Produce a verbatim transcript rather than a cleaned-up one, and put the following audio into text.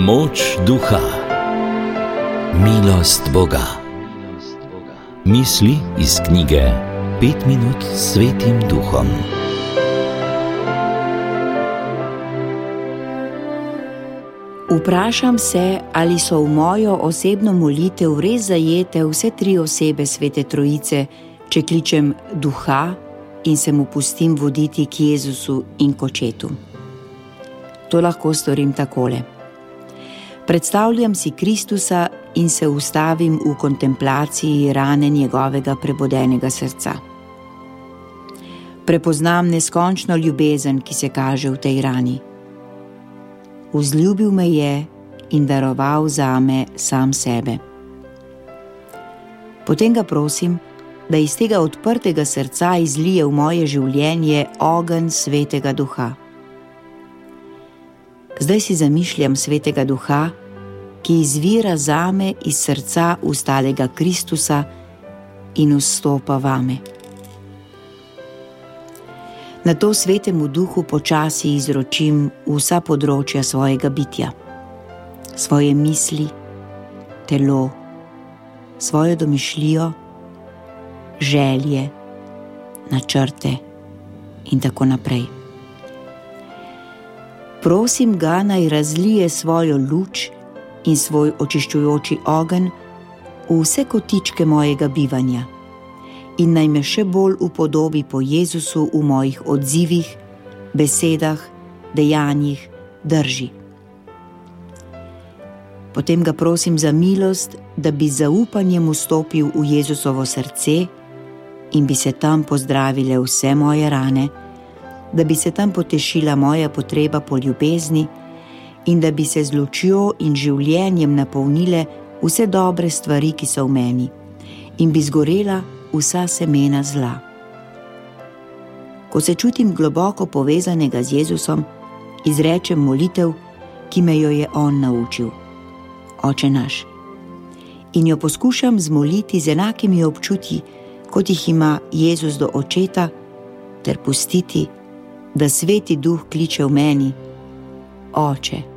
Moč duha, milost Boga. Misli iz knjige Pet minut s Svetim Duhom. Vprašam se, ali so v mojo osebno molitev res zajete vse tri osebe Svete Trojice, če kličem duha in se mu pustim voditi k Jezusu in k Očetu. To lahko storim takole. Predstavljam si Kristusa in se ustavim v kontemplaciji rane njegovega prebodenega srca. Prepoznam neskončno ljubezen, ki se kaže v tej rani. Vzljubil me je in daroval zame sam sebe. Potem ga prosim, da iz tega odprtega srca izlije v moje življenje ogenj Svetega Duha. Zdaj si zamišljam Svetega Duha, ki izvira zame iz srca ustalega Kristusa in vstopa vame. Nato Svetemu Duhu počasi izročim vsa področja svojega bitja, svoje misli, telo, svojo domišljijo, želje, načrte in tako naprej. Prosim ga, naj razlije svojo luč in svoj očiščujoči ogenj v vse kotičke mojega bivanja in naj me še bolj upodobi po Jezusu v mojih odzivih, besedah, dejanjih, drži. Potem ga prosim za milost, da bi z zaupanjem vstopil v Jezusovo srce in bi se tam pozdravile vse moje rane, da bi se tam potešila moja potreba po ljubezni in da bi se z lučjo in življenjem napolnile vse dobre stvari, ki so v meni, in bi zgorela vsa semena zla. Ko se čutim globoko povezanega z Jezusom, izrečem molitev, ki me jo je On naučil, Oče naš, in jo poskušam zmoliti z enakimi občutji, kot jih ima Jezus do Očeta, ter pustiti, da Sveti Duh kliče v meni: Oče.